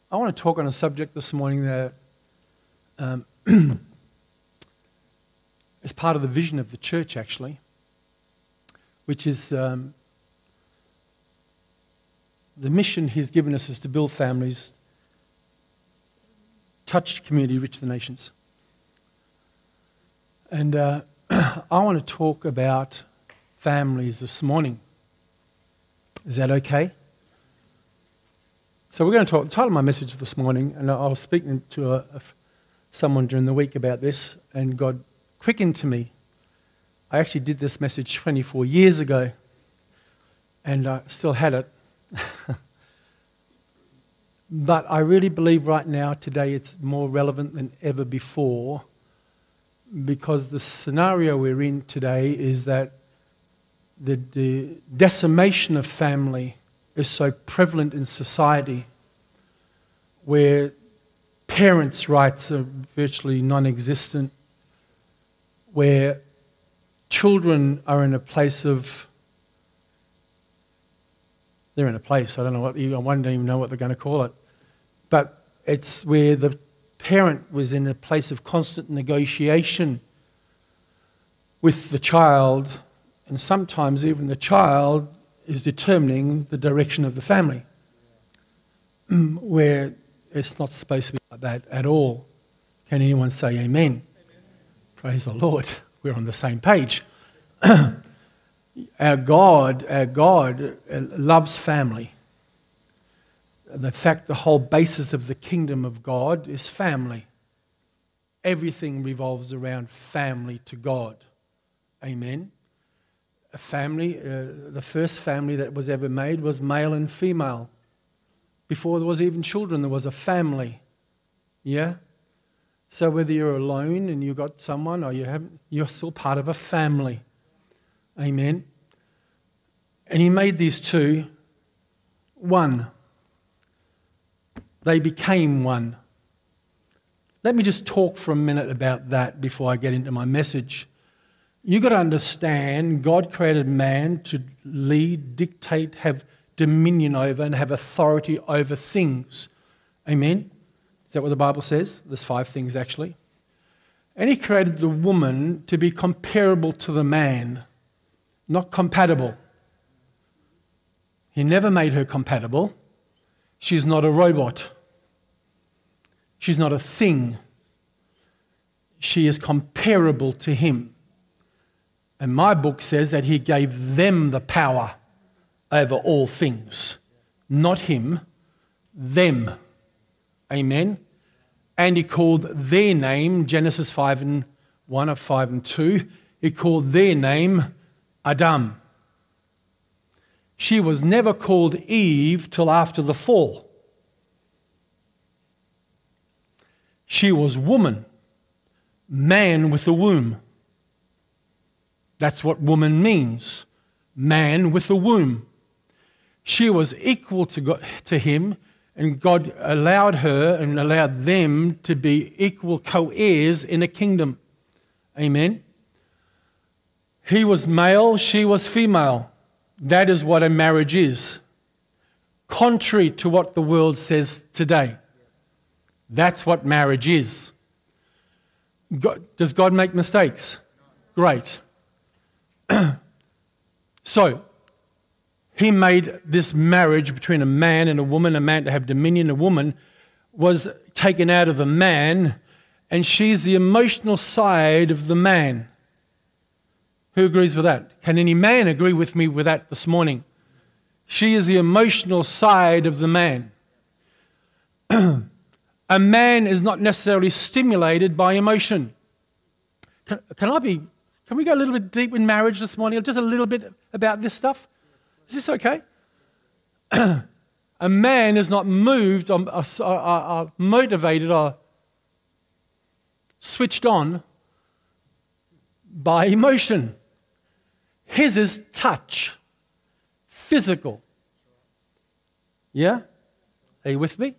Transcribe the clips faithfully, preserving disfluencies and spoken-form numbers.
I want to talk on a subject this morning that um, is part of the vision of the church, actually, which is um, the mission He's given us is to build families, touch community, reach the nations. And uh, I want to talk about families this morning. Is that okay? So we're going to talk, the title of my message this morning, and I was speaking to a, a, someone during the week about this, and God quickened to me. I actually did this message twenty-four years ago, and I still had it. But I really believe right now, today, it's more relevant than ever before, because the scenario we're in today is that the, the decimation of family is so prevalent in society, where parents' rights are virtually non-existent, where children are in a place of, they're in a place, I don't know what, I don't even know what they're going to call it, but it's where the parent was in a place of constant negotiation with the child, and sometimes even the child is determining the direction of the family, where it's not supposed to be like that at all. Can anyone say amen? Amen. Praise the Lord. We're on the same page. Our God, our God loves family. The fact the whole basis of the kingdom of God is family. Everything revolves around family to God. Amen. A family, uh, the first family that was ever made was male and female. Before there was even children, there was a family. Yeah? So whether you're alone and you've got someone or you haven't, you're still part of a family. Amen. And He made these two one. They became one. Let me just talk for a minute about that before I get into my message. You've got to understand, God created man to lead, dictate, have dominion over, and have authority over things. Amen? Is that what the Bible says? There's five things, actually. And He created the woman to be comparable to the man, not compatible. He never made her compatible. She's not a robot. She's not a thing. She is comparable to Him. And my book says that He gave them the power over all things. Not Him, them. Amen. And He called their name, Genesis five and one of five and two, He called their name Adam. She was never called Eve till after the fall. She was woman, man with a womb. That's what woman means, man with a womb. She was equal to God, to Him, and God allowed her and allowed them to be equal co-heirs in a kingdom. Amen. He was male, she was female. That is what a marriage is. Contrary to what the world says today. That's what marriage is. God, does God make mistakes? Great. So, He made this marriage between a man and a woman, a man to have dominion, a woman was taken out of the man, and she's the emotional side of the man. Who agrees with that? Can any man agree with me with that this morning? She is the emotional side of the man. A man is not necessarily stimulated by emotion. Can, can I be... Can we go a little bit deep in marriage this morning? Just a little bit about this stuff? Is this okay? A man is not moved or, or, or, or motivated or switched on by emotion. His is touch, physical. Yeah? Are you with me?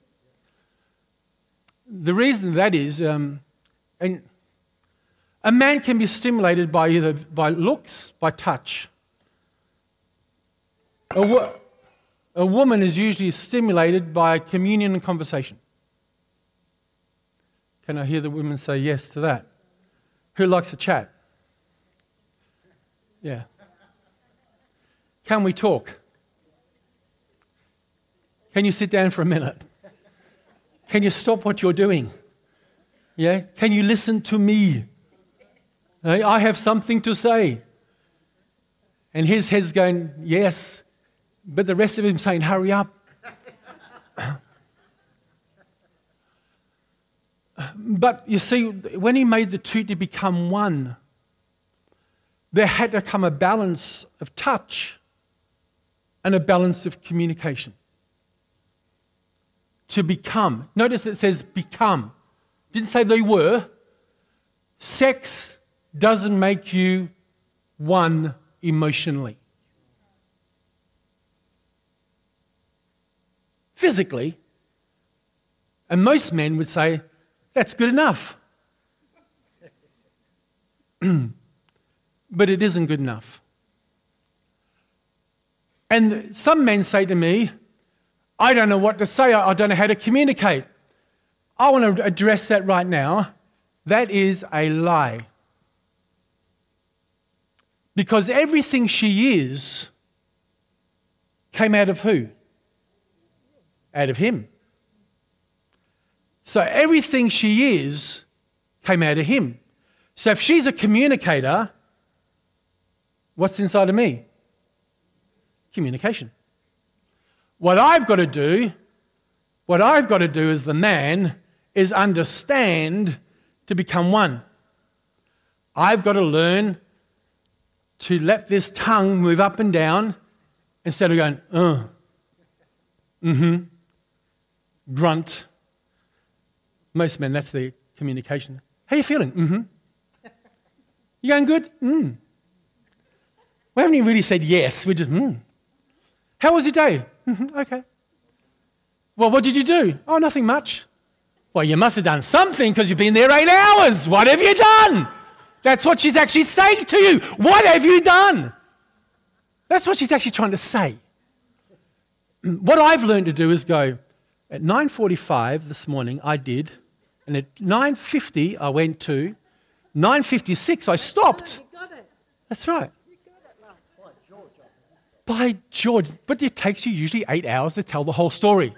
The reason that is, um, and a man can be stimulated by either by looks, by touch. A, wo- A woman is usually stimulated by communion and conversation. Can I hear the women say yes to that? Who likes to chat? Yeah. Can we talk? Can you sit down for a minute? Can you stop what you're doing? Yeah? Can you listen to me? Hey, I have something to say. And his head's going, yes. But the rest of him saying, hurry up. But you see, when he made the two to become one, there had to come a balance of touch and a balance of communication. To become. Notice it says become. Didn't say they were. Sex doesn't make you one emotionally. Physically. And most men would say, that's good enough. But it isn't good enough. And some men say to me, I don't know what to say, I don't know how to communicate. I want to address that right now. That is a lie. Because everything she is came out of who? Out of him. So everything she is came out of him. So if she's a communicator, what's inside of me? Communication. What I've got to do, what I've got to do as the man is understand to become one. I've got to learn to let this tongue move up and down instead of going, uh, mm-hmm, grunt. Most men, that's their communication. How are you feeling? Mm-hmm. You going good? Mm. We haven't even really said yes. We just, mm. How was your day? Mm-hmm. Okay. Well, what did you do? Oh, nothing much. Well, you must have done something because you've been there eight hours. What have you done? That's what she's actually saying to you. What have you done? That's what she's actually trying to say. What I've learned to do is go, at nine forty-five this morning, I did, and at nine fifty, I went to, nine fifty-six, I stopped. You got it. That's right. You got it, love. By George, By George. But it takes you usually eight hours to tell the whole story.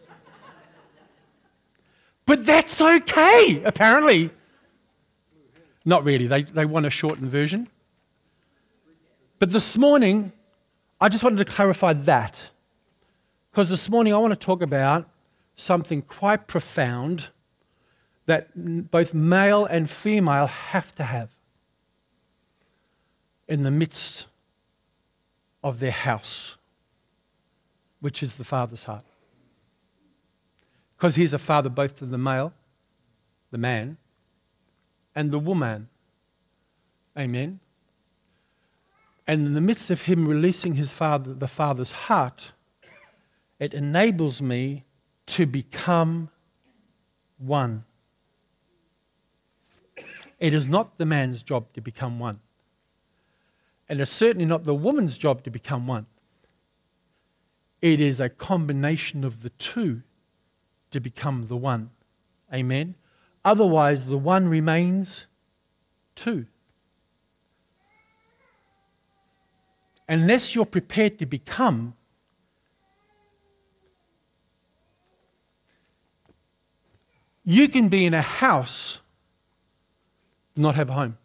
But that's okay, apparently. Not really. They, they want a shortened version. But this morning, I just wanted to clarify that. Because this morning I want to talk about something quite profound that both male and female have to have in the midst of their house, which is the Father's heart. Because he's a father both to the male, the man, and the woman. Amen. And in the midst of him releasing his father, the Father's heart, it enables me to become one. It is not the man's job to become one. And it's certainly not the woman's job to become one. It is a combination of the two to become the one. Amen. Otherwise, the one remains two. Unless you're prepared to become, you can be in a house, not have a home.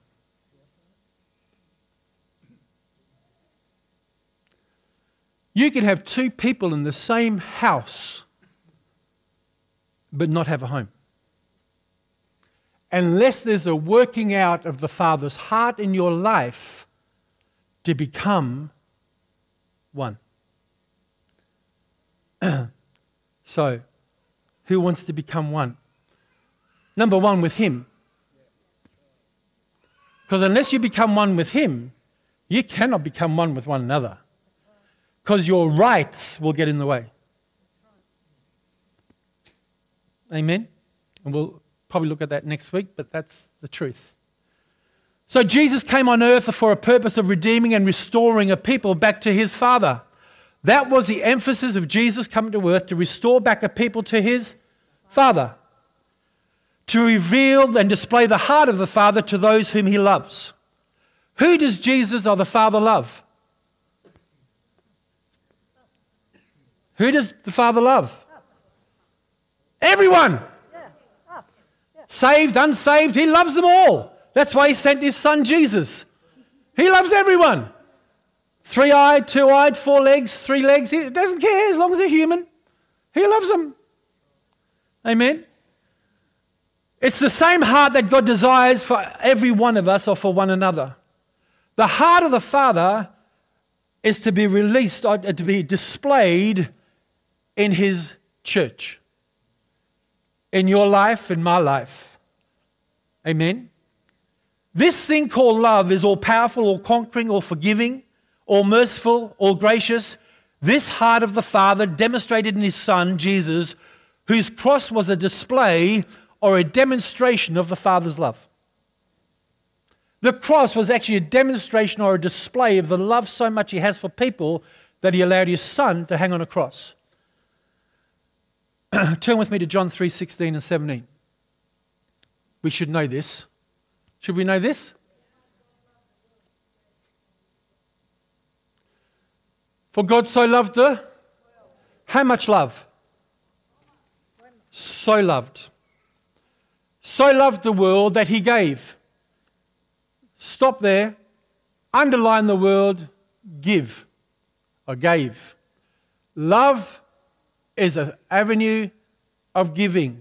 You can have two people in the same house, but not have a home. Unless there's a working out of the Father's heart in your life to become one. So, who wants to become one? Number one, with Him. Because unless you become one with Him, you cannot become one with one another. Because your rights will get in the way. Amen? And we'll probably look at that next week, but that's the truth. So Jesus came on earth for a purpose of redeeming and restoring a people back to His Father. That was the emphasis of Jesus coming to earth, to restore back a people to his Father, to reveal and display the heart of the Father to those whom he loves. Who does Jesus or the Father love? Who does the Father love? Everyone. Saved, unsaved, he loves them all. That's why he sent his son Jesus. He loves everyone. Three-eyed, two-eyed, four legs, three legs. He doesn't care as long as they're human. He loves them. Amen. It's the same heart that God desires for every one of us or for one another. The heart of the Father is to be released or to be displayed in his church. In your life, in my life. Amen. This thing called love is all powerful, all conquering, all forgiving, all merciful, all gracious. This heart of the Father demonstrated in his Son, Jesus, whose cross was a display or a demonstration of the Father's love. The cross was actually a demonstration or a display of the love so much he has for people that he allowed his Son to hang on a cross. Turn with me to John three sixteen and seventeen. We should know this. Should we know this? For God so loved the... How much love? So loved. So loved the world that he gave. Stop there. Underline the word give or gave. Love is an avenue of giving.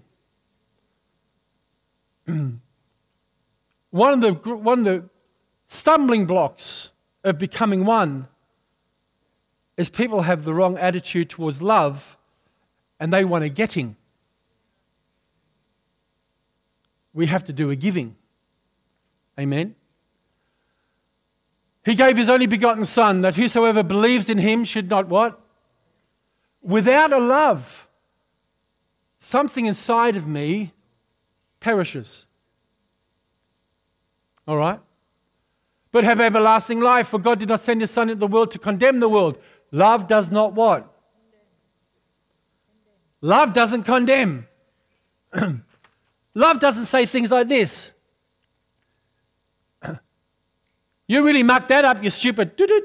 One of the one of the stumbling blocks of becoming one is people have the wrong attitude towards love and they want a getting. We have to do a giving. Amen. He gave his only begotten Son, that whosoever believes in him should not what? Without a love, something inside of me perishes. All right? But have everlasting life, for God did not send his Son into the world to condemn the world. Love does not what? Love doesn't condemn. Love doesn't say things like this. You really mucked that up, you stupid. Doo-doo.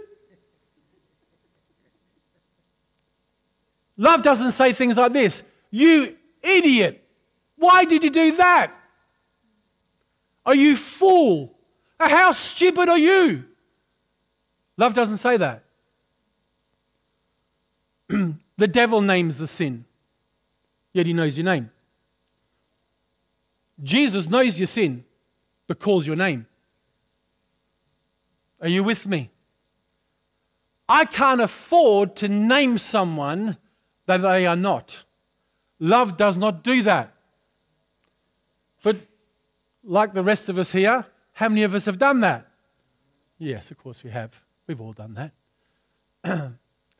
Love doesn't say things like this. You idiot. Why did you do that? Are you fool? How stupid are you? Love doesn't say that. The devil names the sin, yet he knows your name. Jesus knows your sin, but calls your name. Are you with me? I can't afford to name someone that they are not. Love does not do that. But like the rest of us here, how many of us have done that? Yes, of course we have. We've all done that.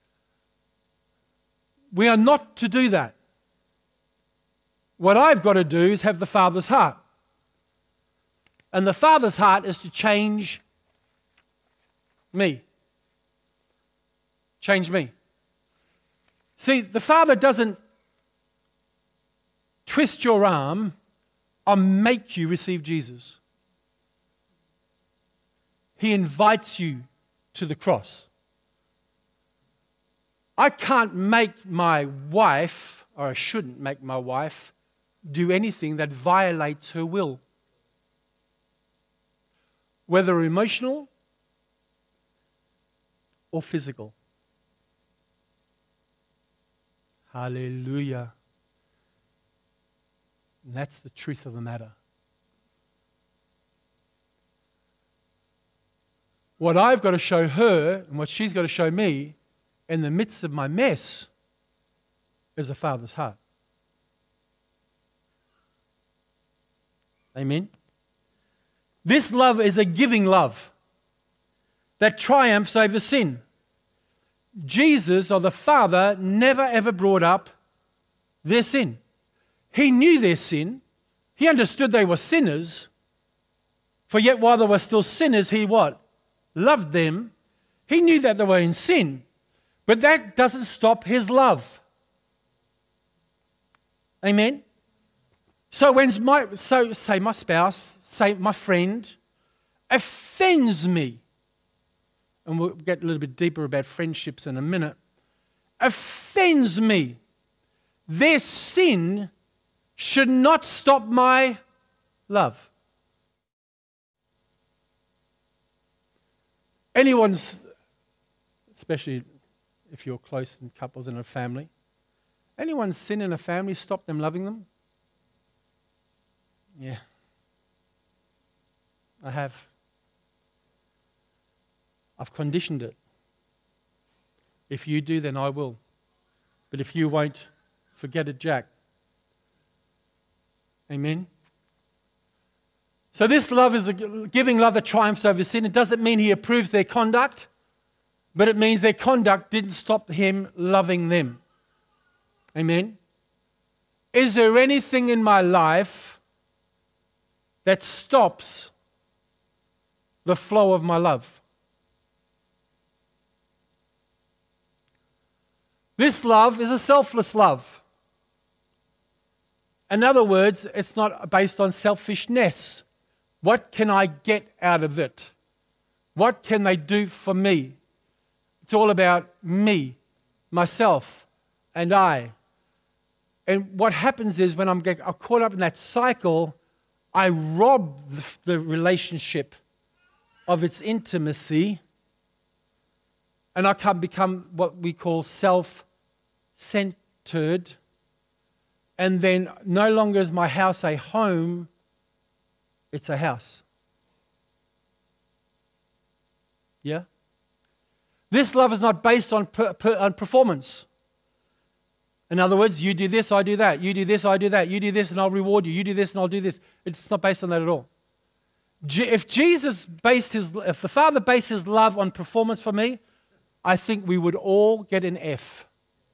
We are not to do that. What I've got to do is have the Father's heart. And the Father's heart is to change me. Change me. See, the Father doesn't twist your arm or make you receive Jesus. He invites you to the cross. I can't make my wife, or I shouldn't make my wife, do anything that violates her will. Whether emotional or physical. Hallelujah. And that's the truth of the matter. What I've got to show her and what she's got to show me in the midst of my mess is a Father's heart. Amen. This love is a giving love that triumphs over sin. Jesus or the Father never ever brought up their sin. He knew their sin. He understood they were sinners. For yet while they were still sinners, he what? Loved them. He knew that they were in sin. But that doesn't stop his love. Amen? So when my, so say my spouse, say my friend, offends me, and we'll get a little bit deeper about friendships in a minute, offends me, their sin should not stop my love. Anyone's, especially if you're close in couples in a family, anyone's sin in a family stop them loving them? Yeah. I have. I've conditioned it. If you do, then I will. But if you won't, forget it, Jack. Amen? So this love is a giving love that triumphs over sin. It doesn't mean he approves their conduct, but it means their conduct didn't stop him loving them. Amen? Is there anything in my life that stops the flow of my love? This love is a selfless love. In other words, it's not based on selfishness. What can I get out of it? What can they do for me? It's all about me, myself, and I. And what happens is when I'm caught up in that cycle, I rob the, the relationship of its intimacy, and I can become what we call self-centered. And then no longer is my house a home, it's a house. Yeah? This love is not based on, per, per, on performance. In other words, you do this, I do that. You do this, I do that. You do this, and I'll reward you. You do this, and I'll do this. It's not based on that at all. If Jesus based his, if the Father based his love on performance for me, I think we would all get an F.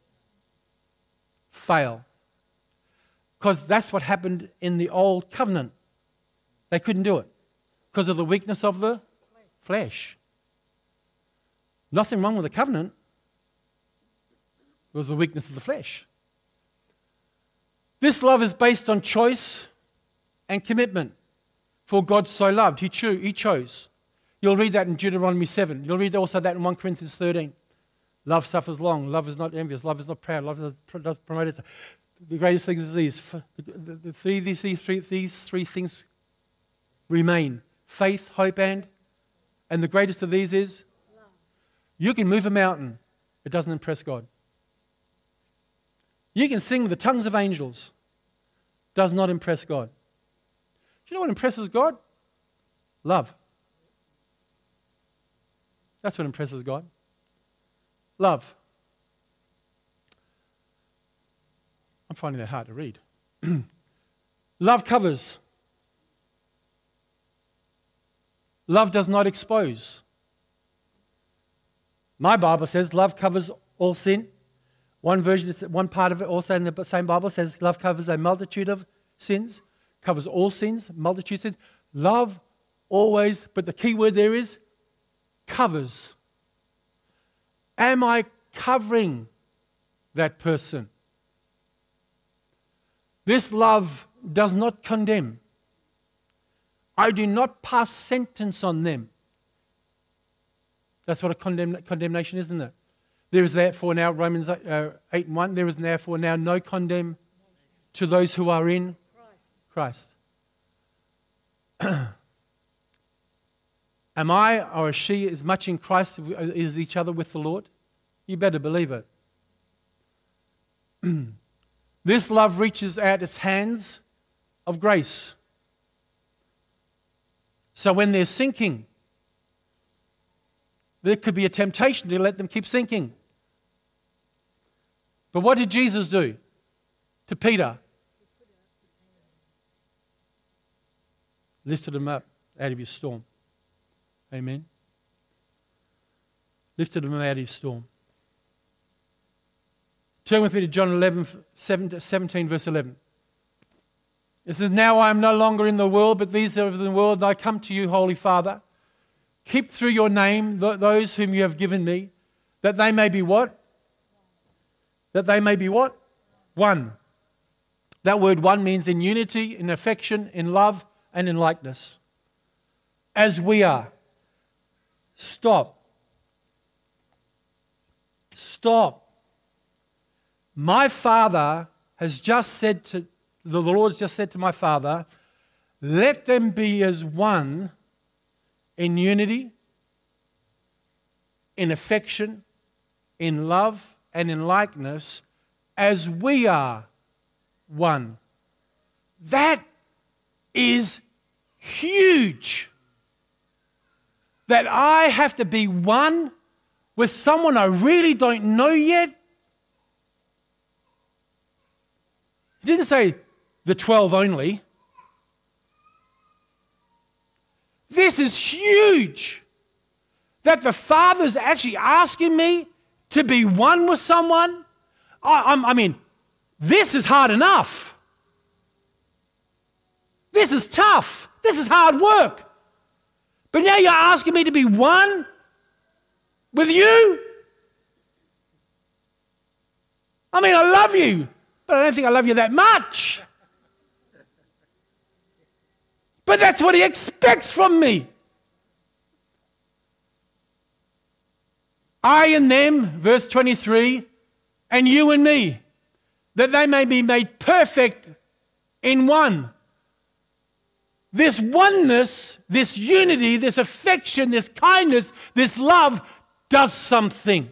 Fail. Because that's what happened in the old covenant. They couldn't do it because of the weakness of the flesh. Nothing wrong with the covenant. It was the weakness of the flesh. This love is based on choice and commitment. For God so loved, he, cho- he chose. You'll read that in Deuteronomy seven. You'll read also that in First Corinthians thirteen. Love suffers long. Love is not envious. Love is not proud. Love does not promote itself. The greatest thing is these. The, the three, these, these, three, these three things remain. Faith, hope, and? And the greatest of these is? Love. You can move a mountain. It doesn't impress God. You can sing with the tongues of angels. Does not impress God. Do you know what impresses God? Love. That's what impresses God. Love. I'm finding that hard to read. Love covers. Love does not expose. My Bible says love covers all sin. One version, one part of it also in the same Bible says love covers a multitude of sins, covers all sins, multitude of sins. Love always, but the key word there is covers. Am I covering that person? This love does not condemn. I do not pass sentence on them. That's what a condemn, condemnation is, isn't it? There is therefore now, Romans uh, eight and one, there is therefore now no condemn to those who are in Christ. Am I or is she as much in Christ as each other with the Lord? You better believe it. This love reaches out its hands of grace. So when they're sinking, there could be a temptation to let them keep sinking. But what did Jesus do to Peter? Lifted him up out of his storm. Amen. Lifted him out of his storm. Turn with me to John eleven, seventeen, verse eleven. It says, now I am no longer in the world, but these are of the world, and I come to you, Holy Father. Keep through your name those whom you have given me, that they may be what? that they may be what? One. That word one means in unity, in affection, in love, and in likeness. As we are. Stop. Stop. My Father has just said to, the Lord has just said to my Father, let them be as one in unity, in affection, in love, and in likeness, as we are one. That is huge. That I have to be one with someone I really don't know yet. He didn't say the twelve only. This is huge. That the Father's actually asking me to be one with someone. I, I'm, I mean, this is hard enough. This is tough. This is hard work. But now you're asking me to be one with you? I mean, I love you, but I don't think I love you that much. But that's what he expects from me. I and them, verse twenty-three, and you and me, that they may be made perfect in one. This oneness, this unity, this affection, this kindness, this love does something.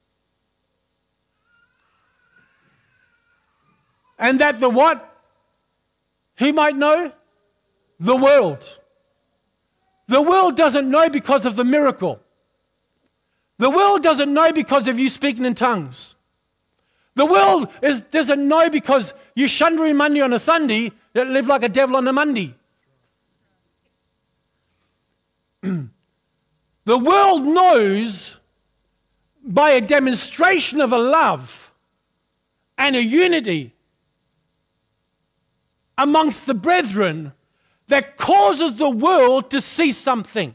And that the what? Who might know? The world. The world doesn't know because of the miracle. The world doesn't know because of you speaking in tongues. The world is, doesn't know because you shundering Monday on a Sunday that live like a devil on a Monday. The world knows by a demonstration of a love and a unity amongst the brethren that causes the world to see something.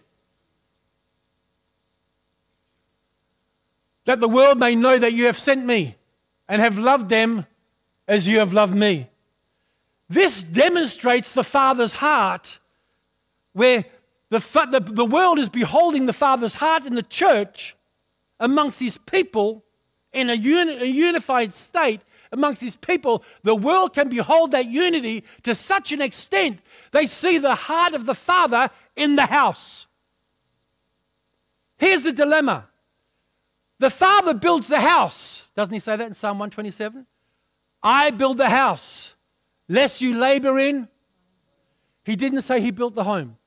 That the world may know that you have sent me and have loved them as you have loved me. This demonstrates the Father's heart, where the, the, the world is beholding the Father's heart in the church amongst his people in a, uni, a unified state amongst his people. The world can behold that unity to such an extent they see the heart of the Father in the house. Here's the dilemma. The Father builds the house. Doesn't he say that in Psalm one twenty-seven? I build the house, lest you labor in. He didn't say he built the home.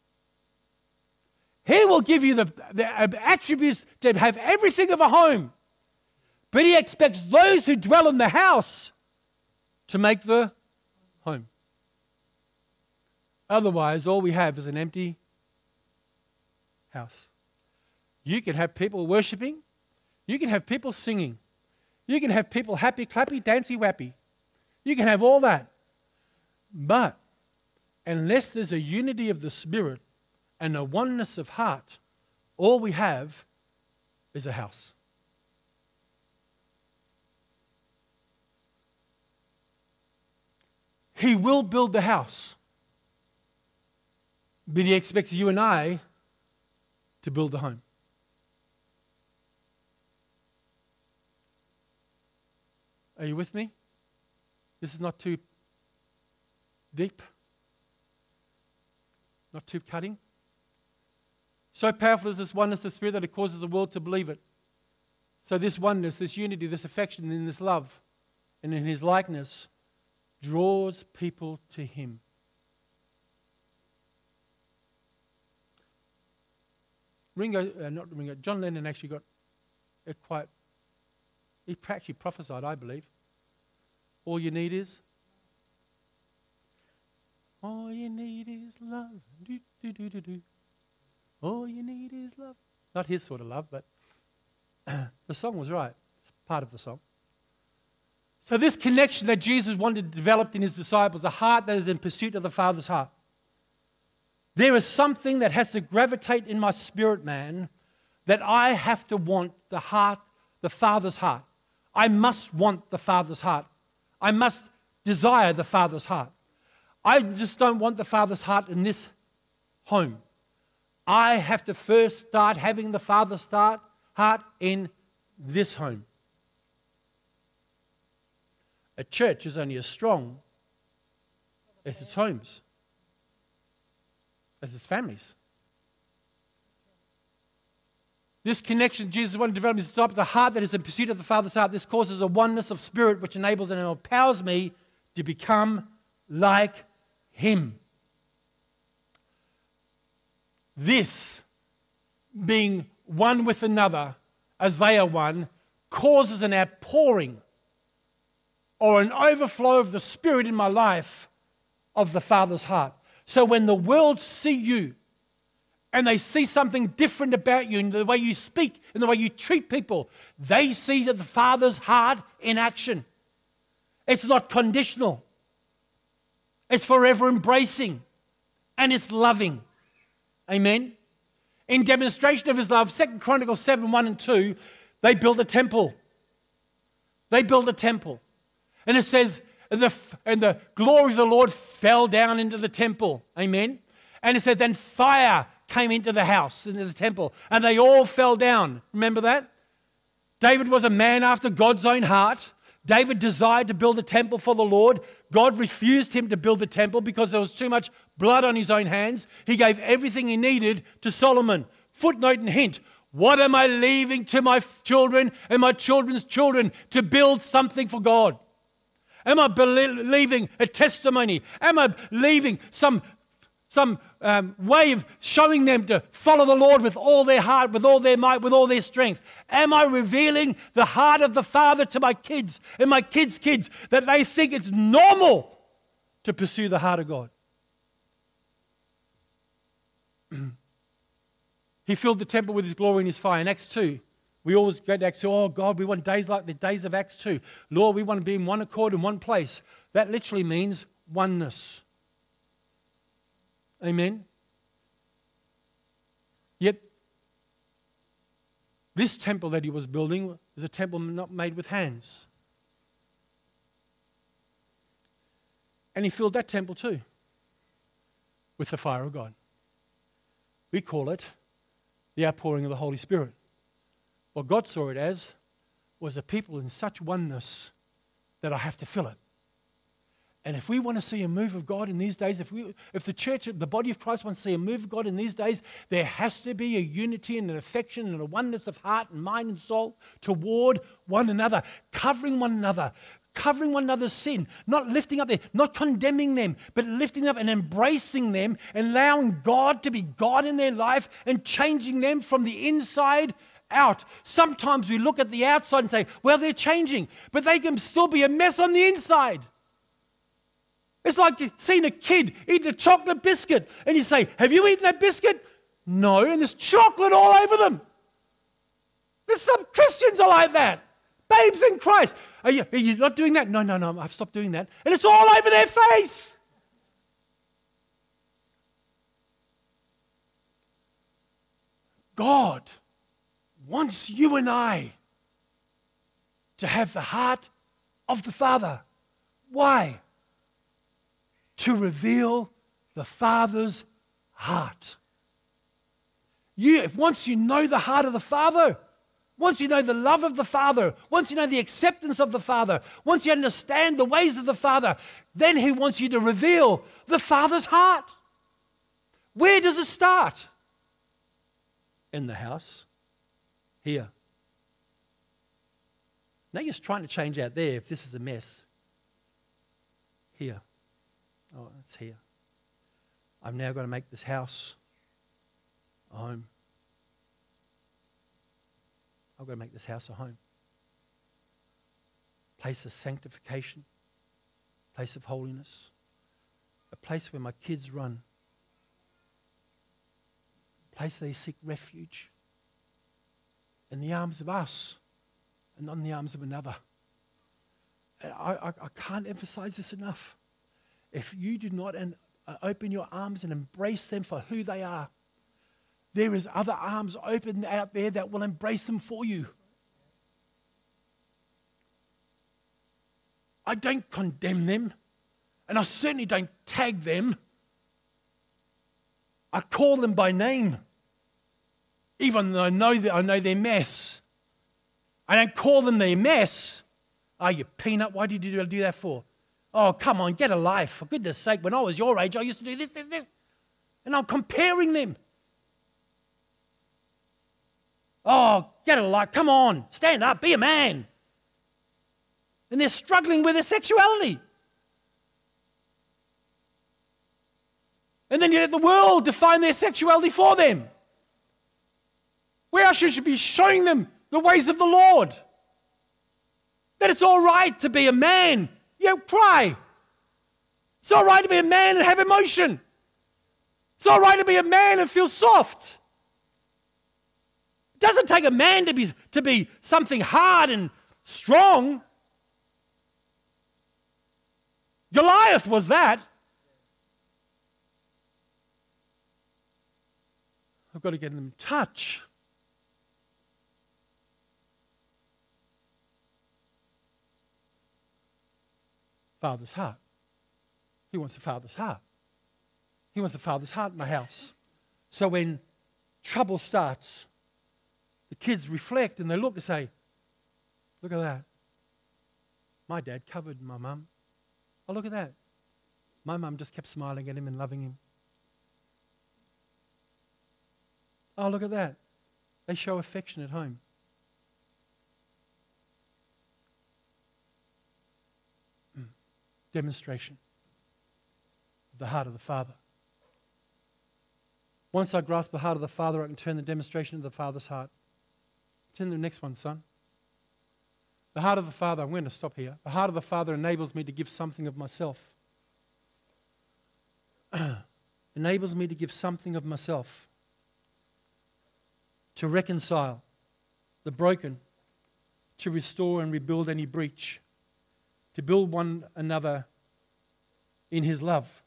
He will give you the, the attributes to have everything of a home. But he expects those who dwell in the house to make the home. Otherwise, all we have is an empty house. You can have people worshiping. You can have people singing. You can have people happy, clappy, dancy, wappy. You can have all that. But unless there's a unity of the Spirit and a oneness of heart, all we have is a house. He will build the house, but he expects you and I to build the home. Are you with me? This is not too deep, not too cutting. So powerful is this oneness of Spirit that it causes the world to believe it. So this oneness, this unity, this affection, and this love, and in his likeness, draws people to him. Ringo, uh, not Ringo, John Lennon actually got it quite, he actually prophesied, I believe. All you need is, all you need is love. Do, do, do, do, do. All you need is love. Not his sort of love, but the song was right. It's part of the song. So this connection that Jesus wanted to develop in his disciples, a heart that is in pursuit of the Father's heart. There is something that has to gravitate in my spirit, man, that I have to want the heart, the Father's heart. I must want the Father's heart. I must desire the Father's heart. I just don't want the Father's heart in this home. I have to first start having the Father's start, heart in this home. A church is only as strong as its homes, as its families. This connection Jesus wanted to develop his disciples, the heart that is in pursuit of the Father's heart. This causes a oneness of spirit which enables and empowers me to become like him. This, being one with another as they are one, causes an outpouring or an overflow of the Spirit in my life of the Father's heart. So when the world see you and they see something different about you in the way you speak, in the way you treat people, they see the Father's heart in action. It's not conditional. It's forever embracing and it's loving. Amen. In demonstration of his love, Second Chronicles seven, one and two, they built a temple. They built a temple. And it says, and the, and the glory of the Lord fell down into the temple. Amen. And it said, then fire came into the house, into the temple, and they all fell down. Remember that? David was a man after God's own heart. David desired to build a temple for the Lord. God refused him to build the temple because there was too much blood on his own hands. He gave everything he needed to Solomon. Footnote and hint. What am I leaving to my children and my children's children to build something for God? Am I leaving a testimony? Am I leaving some, some um, way of showing them to follow the Lord with all their heart, with all their might, with all their strength? Am I revealing the heart of the Father to my kids and my kids' kids that they think it's normal to pursue the heart of God? He filled the temple with his glory and his fire. In Acts two, we always go to Acts two, oh God, we want days like the days of Acts two. Lord, we want to be in one accord in one place. That literally means oneness. Amen. Yet, this temple that he was building is a temple not made with hands. And he filled that temple too with the fire of God. We call it the outpouring of the Holy Spirit. What God saw it as was a people in such oneness that I have to fill it. And if we want to see a move of God in these days, if we, if the church, the body of Christ wants to see a move of God in these days, there has to be a unity and an affection and a oneness of heart and mind and soul toward one another, covering one another, covering one another's sin, not lifting up there, not condemning them, but lifting up and embracing them and allowing God to be God in their life and changing them from the inside out. Sometimes we look at the outside and say, well, they're changing, but they can still be a mess on the inside. It's like you've seen a kid eating a chocolate biscuit and you say, have you eaten that biscuit? No, and there's chocolate all over them. There's some Christians are like that. Babes in Christ. Are you, are you not doing that? No, no, no, I've stopped doing that. And it's all over their face. God wants you and I to have the heart of the Father. Why? To reveal the Father's heart. You, if once you know the heart of the Father, once you know the love of the Father, once you know the acceptance of the Father, once you understand the ways of the Father, then He wants you to reveal the Father's heart. Where does it start? In the house. Here. Now you're trying to change out there if this is a mess. Here. Oh, it's here. I've now got to make this house a home. I've got to make this house a home. Place of sanctification, place of holiness, a place where my kids run, a place they seek refuge in the arms of us and not in the arms of another. I, I, I can't emphasize this enough. If you do not and, uh, open your arms and embrace them for who they are, there is other arms open out there that will embrace them for you. I don't condemn them, and I certainly don't tag them. I call them by name, even though I know that I know their mess. I don't call them their mess. Oh, you peanut, why did you do that for? Oh, come on, get a life. For goodness sake, when I was your age, I used to do this, this, this. And I'm comparing them. Oh, get a life. Come on, stand up, be a man. And they're struggling with their sexuality. And then you let the world define their sexuality for them. Where else should you be showing them the ways of the Lord? That it's all right to be a man. You cry. It's all right to be a man and have emotion. It's all right to be a man and feel soft. It doesn't take a man to be, to be something hard and strong. Goliath was that. I've got to get them in touch. Father's heart. He wants a father's heart. He wants a father's heart in my house. So when trouble starts, the kids reflect and they look and say, look at that. My dad covered my mum. Oh, look at that. My mum just kept smiling at him and loving him. Oh, look at that. They show affection at home. Demonstration of the heart of the Father. Once I grasp the heart of the Father, I can turn the demonstration of the Father's heart. Turn to the next one, son. The heart of the Father, I'm going to stop here. The heart of the Father enables me to give something of myself. Enables me to give something of myself. To reconcile the broken. To restore and rebuild any breach. To build one another in His love.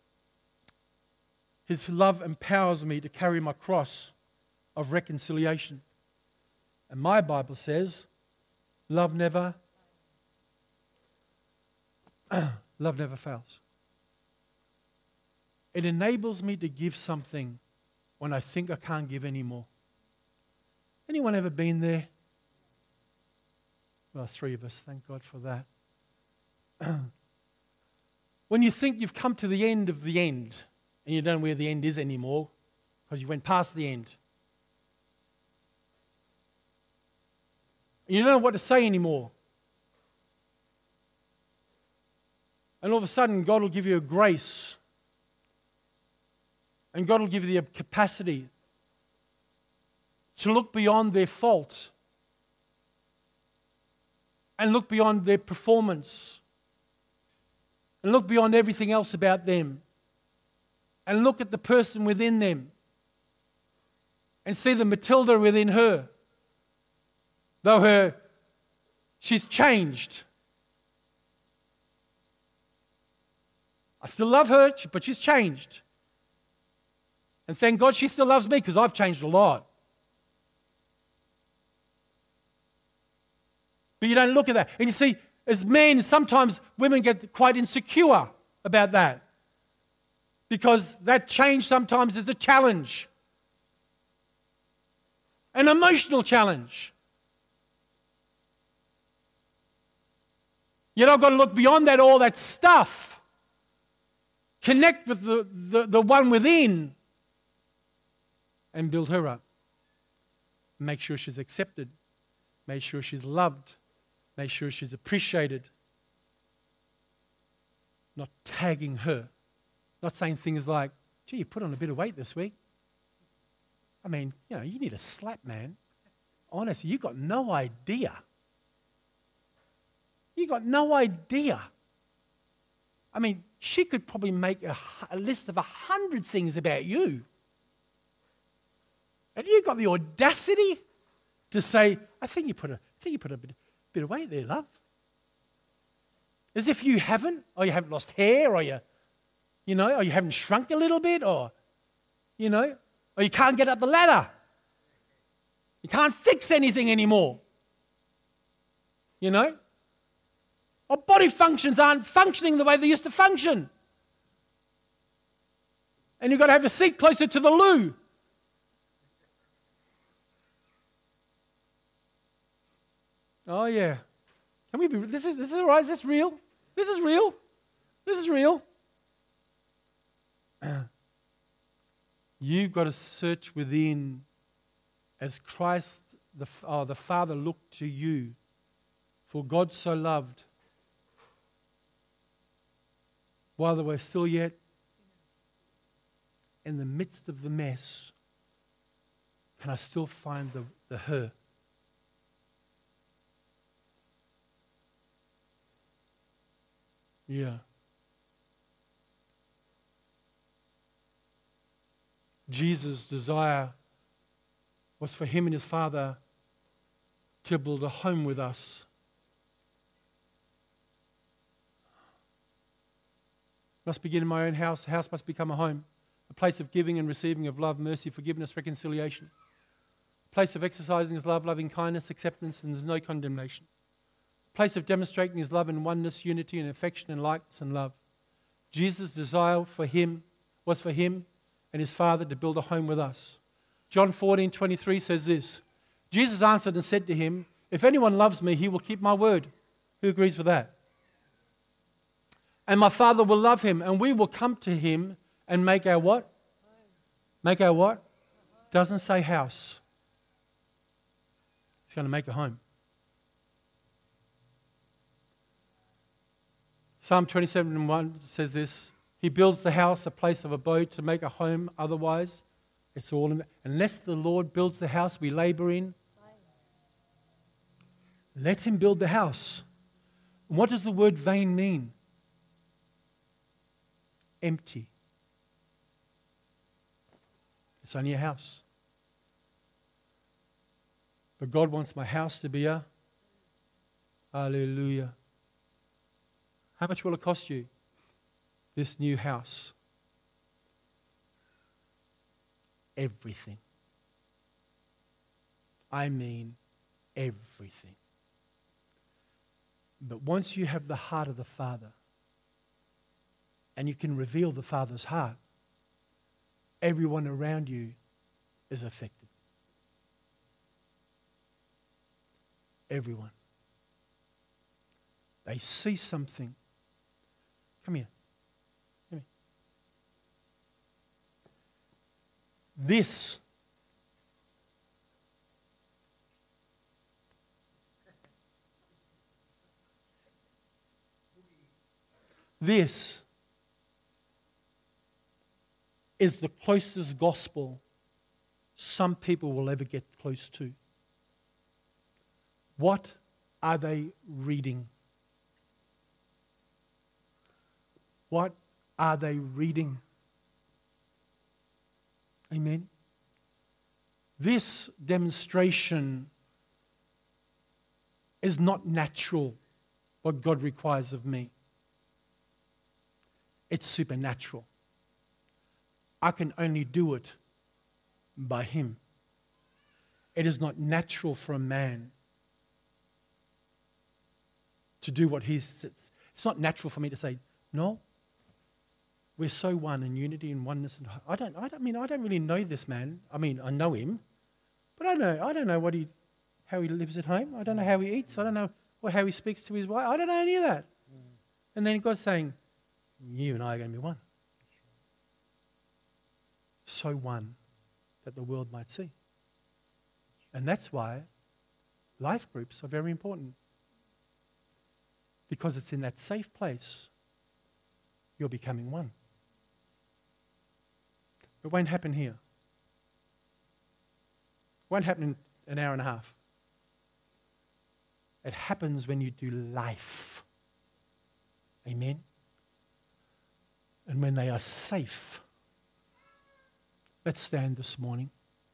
His love empowers me to carry my cross of reconciliation. And my Bible says, love never, love never fails. It enables me to give something when I think I can't give anymore. Anyone ever been there? Well, three of us, thank God for that. When you think you've come to the end of the end and you don't know where the end is anymore because you went past the end. And you don't know what to say anymore. And all of a sudden God will give you a grace and God will give you the capacity to look beyond their fault and look beyond their performance. And look beyond everything else about them. And look at the person within them. And see the Matilda within her. Though her, she's changed. I still love her, but she's changed. And thank God she still loves me because I've changed a lot. But you don't look at that. And you see, as men, sometimes women get quite insecure about that. Because that change sometimes is a challenge. An emotional challenge. Yet I've got to look beyond that, all that stuff. Connect with the, the, the one within. And build her up. Make sure she's accepted. Make sure she's loved. Make sure she's appreciated. Not tagging her. Not saying things like, gee, you put on a bit of weight this week. I mean, you know, you need a slap, man. Honestly, you got no idea. You got no idea. I mean, she could probably make a, a list of a hundred things about you. And you got the audacity to say, I think you put a, I think you put a bit, bit of weight there, love. As if you haven't, or you haven't lost hair, or you, you know, or you haven't shrunk a little bit, or, you know, or you can't get up the ladder. You can't fix anything anymore. You know? Our body functions aren't functioning the way they used to function. And you've got to have a seat closer to the loo. Oh, yeah. Can we be, this is, this is all right, is this real? This is real. This is real. You've got to search within as Christ, the, oh, the Father, looked to you. For God so loved, while they were still yet in the midst of the mess, can I still find the, the her? Yeah. Jesus' desire was for him and his Father to build a home with us. Must begin in my own house. The house must become a home, a place of giving and receiving of love, mercy, forgiveness, reconciliation, a place of exercising his love, loving kindness, acceptance, and there's no condemnation. Place of demonstrating his love and oneness, unity and affection and likeness and love. Jesus' desire for him was for him and his Father to build a home with us. John fourteen twenty-three says this, Jesus answered and said to him, if anyone loves me, he will keep my word. Who agrees with that? And my Father will love him, and we will come to him and make our what? Make our what? Doesn't say house. He's going to make a home. Psalm twenty-seven and one says this, he builds the house, a place of abode, to make a home. Otherwise, it's all in, unless the Lord builds the house we labor in, let him build the house. And what does the word vain mean? Empty. It's only a house. But God wants my house to be a hallelujah. How much will it cost you, this new house? Everything. I mean everything. But once you have the heart of the Father, and you can reveal the Father's heart, everyone around you is affected. Everyone. They see something. Come here. Come here. This This is the closest gospel some people will ever get close to. What are they reading? What are they reading? Amen. This demonstration is not natural, what God requires of me. It's supernatural. I can only do it by Him. It is not natural for a man to do what he's. It's not natural for me to say, no, we're so one in unity and oneness. And I don't. I don't I mean. I don't really know this man. I mean, I know him, but I don't know. I don't know what he, how he lives at home. I don't know how he eats. I don't know what, how he speaks to his wife. I don't know any of that. Mm. And then God's saying, you and I are going to be one. So one that the world might see. And that's why life groups are very important. Because it's in that safe place you're becoming one. It won't happen here. It won't happen in an hour and a half. It happens when you do life. Amen? And when they are safe. Let's stand this morning.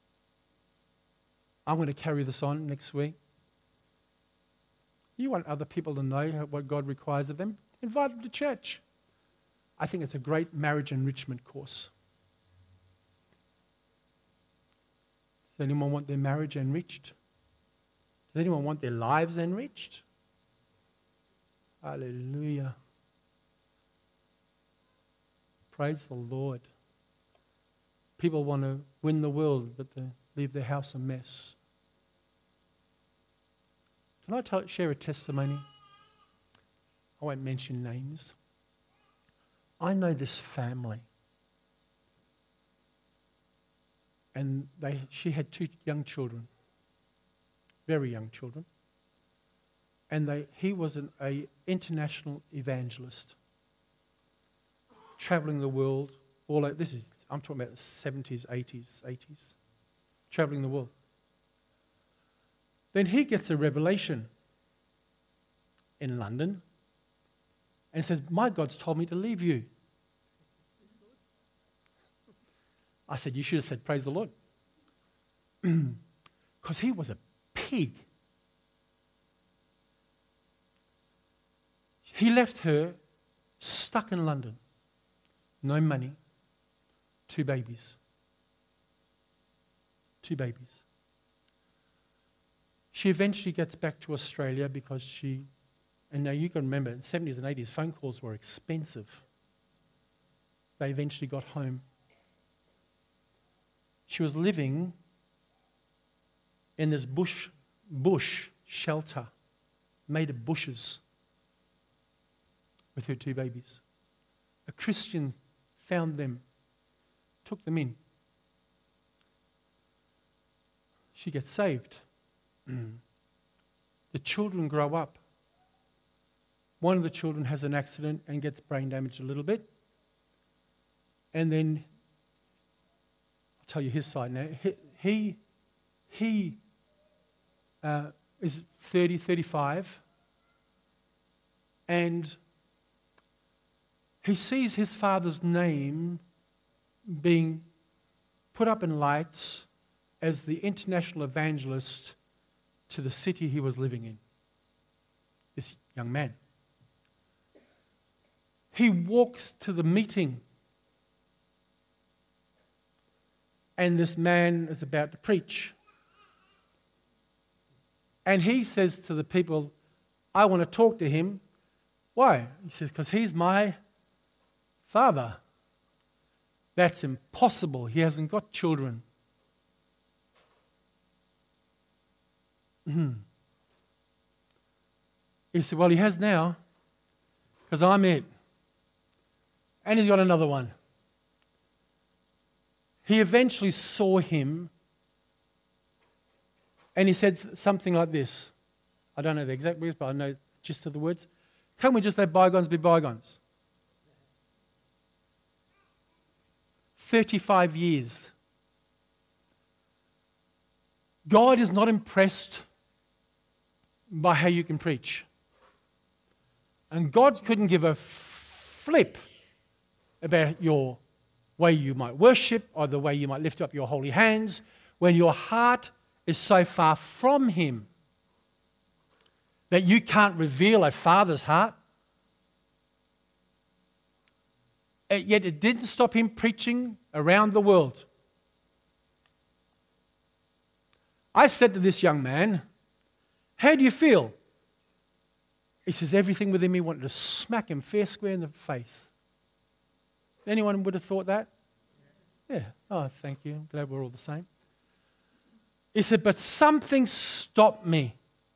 I'm going to carry this on next week. You want other people to know what God requires of them? Invite them to church. I think it's a great marriage enrichment course. Does anyone want their marriage enriched? Does anyone want their lives enriched? Hallelujah. Praise the Lord. People want to win the world, but they leave their house a mess. Can I tell, share a testimony? I won't mention names. I know this family. And they, she had two young children, very young children. And they, he was an a international evangelist, traveling the world. All over, this is, I'm talking about the seventies, eighties, eighties, traveling the world. Then he gets a revelation in London and says, my God's told me to leave you. I said, you should have said, praise the Lord. Because he was a pig. He left her stuck in London. No money. Two babies. Two babies. She eventually gets back to Australia because she, and now you can remember, in the seventies and eighties, phone calls were expensive. They eventually got home. She was living in this bush, bush shelter made of bushes with her two babies. A Christian found them, took them in. She gets saved. The children grow up. One of the children has an accident and gets brain damage a little bit. And then, I'll tell you his side now. He, he, he uh, is thirty, thirty-five. And he sees his father's name being put up in lights as the international evangelist to the city he was living in. This young man. He walks to the meeting, and this man is about to preach. And he says to the people, I want to talk to him. Why? He says, because he's my father. That's impossible. He hasn't got children. Mm-hmm. He said, well, he has now, because I'm it. And he's got another one. He eventually saw him, and he said something like this. I don't know the exact words, but I know the gist of the words. Can't we just let bygones be bygones? thirty-five years. God is not impressed by how you can preach. And God couldn't give a flip about your way you might worship or the way you might lift up your holy hands when your heart is so far from Him that you can't reveal a father's heart. And yet it didn't stop him preaching around the world. I said to this young man, how do you feel? He says, everything within me wanted to smack him fair square in the face. Anyone would have thought that? Yeah. Oh, thank you. I'm glad we're all the same. He said, but something stopped me.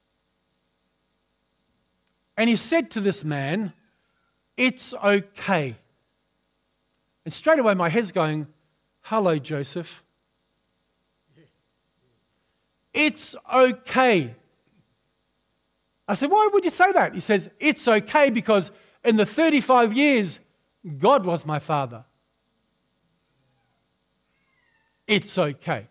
And he said to this man, it's okay. And straight away my head's going, hello, Joseph. It's okay. I said, why would you say that? He says, it's okay because in the thirty-five years, God was my father. It's okay.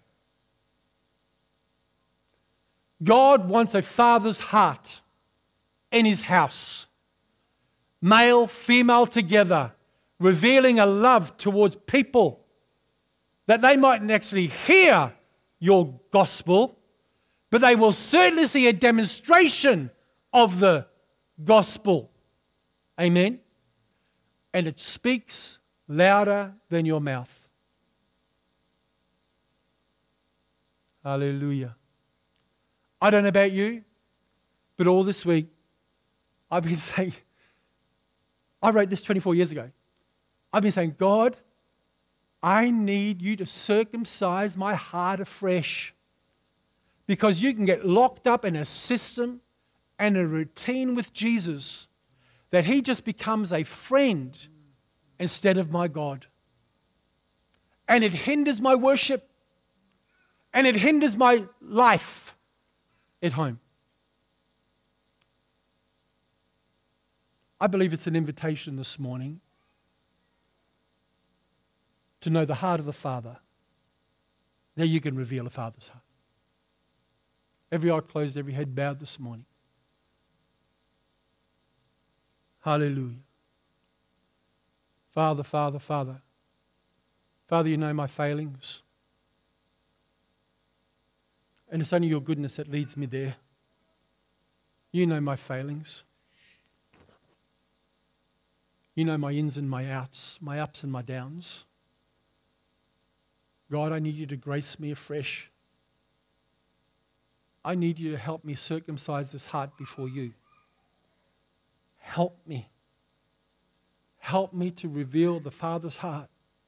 God wants a father's heart in His house. Male, female together, revealing a love towards people that they mightn't actually hear your gospel, but they will certainly see a demonstration of the gospel. Amen? And it speaks louder than your mouth. Hallelujah. I don't know about you, but all this week I've been saying, I wrote this twenty-four years ago. I've been saying, God, I need you to circumcise my heart afresh. Because you can get locked up in a system and a routine with Jesus that he just becomes a friend instead of my God. And it hinders my worship. And it hinders my life at home. I believe it's an invitation this morning to know the heart of the Father. Now you can reveal the Father's heart. Every eye closed, every head bowed this morning. Hallelujah. Father, Father, Father. Father, you know my failings. And it's only your goodness that leads me there. You know my failings. You know my ins and my outs, my ups and my downs. God, I need you to grace me afresh. I need you to help me circumcise this heart before you. Help me. Help me to reveal the Father's heart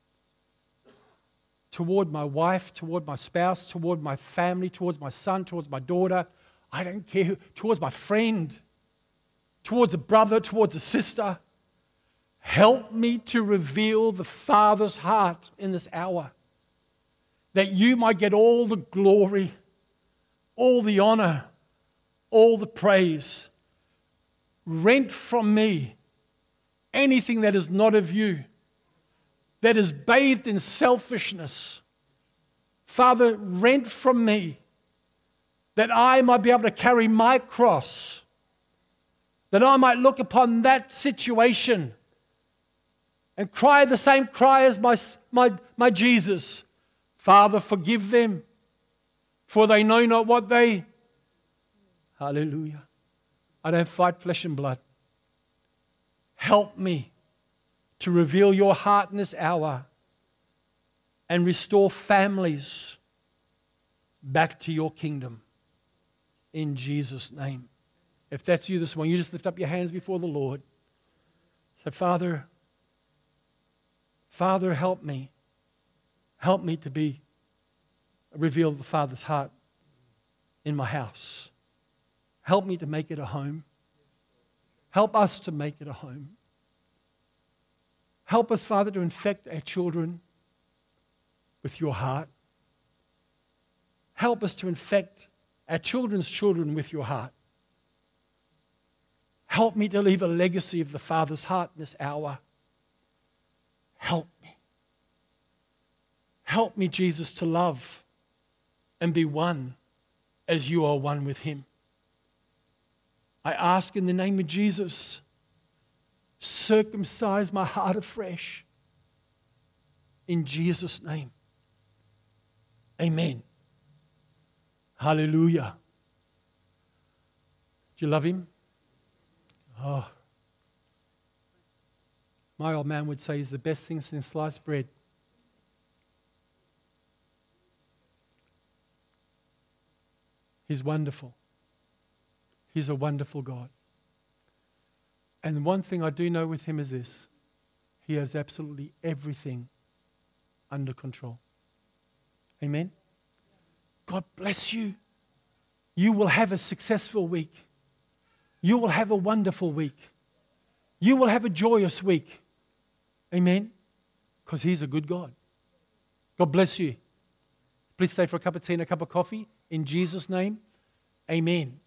toward my wife, toward my spouse, toward my family, towards my son, towards my daughter. I don't care who, towards my friend, towards a brother, towards a sister. Help me to reveal the Father's heart in this hour, that you might get all the glory, all the honor, all the praise. Rent from me anything that is not of you, that is bathed in selfishness. Father, rent from me that I might be able to carry my cross, that I might look upon that situation and cry the same cry as my, my, my Jesus. Father, forgive them, for they know not what they... Hallelujah. I don't fight flesh and blood. Help me to reveal your heart in this hour and restore families back to your kingdom. In Jesus' name. If that's you this morning, you just lift up your hands before the Lord. Say, Father, Father, help me. Help me to be reveal the Father's heart in my house. Help me to make it a home. Help us to make it a home. Help us, Father, to infect our children with your heart. Help us to infect our children's children with your heart. Help me to leave a legacy of the Father's heart in this hour. Help me. Help me, Jesus, to love and be one as you are one with him. I ask in the name of Jesus, circumcise my heart afresh. In Jesus' name. Amen. Hallelujah. Do you love him? Oh. My old man would say he's the best thing since sliced bread. He's wonderful. He's a wonderful God. And one thing I do know with him is this. He has absolutely everything under control. Amen? God bless you. You will have a successful week. You will have a wonderful week. You will have a joyous week. Amen? Because he's a good God. God bless you. Please stay for a cup of tea and a cup of coffee. In Jesus' name, amen.